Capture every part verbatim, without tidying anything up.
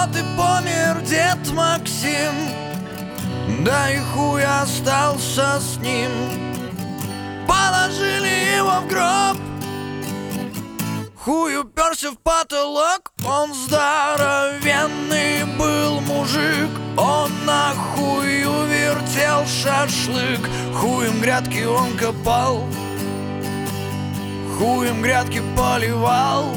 Вот и помер дед Максим, да и хуй остался с ним. Положили его в гроб, хуй уперся в потолок. Он здоровенный был мужик, он на хую вертел шашлык. Хуем грядки он копал, хуем грядки поливал.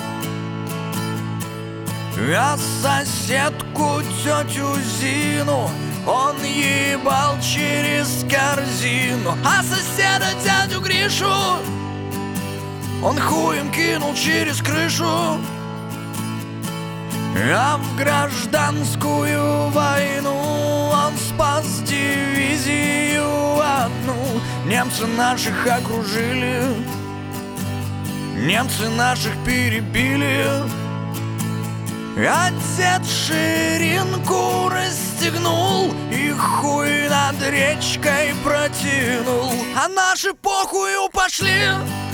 А соседку тетю Зину он ебал через корзину. А соседа дядю Гришу он хуем кинул через крышу. А в гражданскую войну он спас дивизию одну. Немцы наших окружили, немцы наших перебили. А дед ширинку расстегнул и хуй над речкой протянул. А наши похую пошли,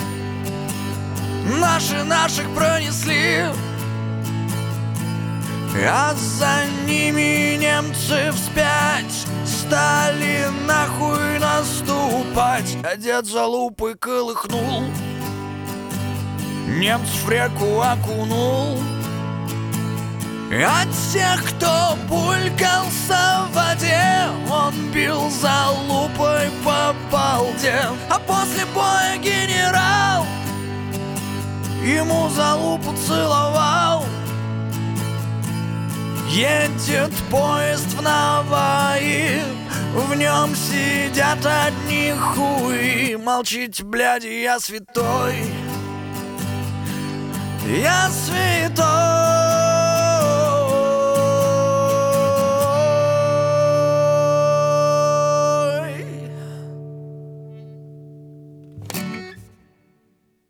наши наших пронесли. А за ними немцы вспять стали нахуй наступать. А дед за лупой колыхнул, немцев в реку окунул. А тех, кто булькался в воде, он бил за лупой по балде. А после боя генерал ему за лупу целовал. Едет поезд в Наваи, в нем сидят одни хуи. Молчите, бляди, я святой, я святой.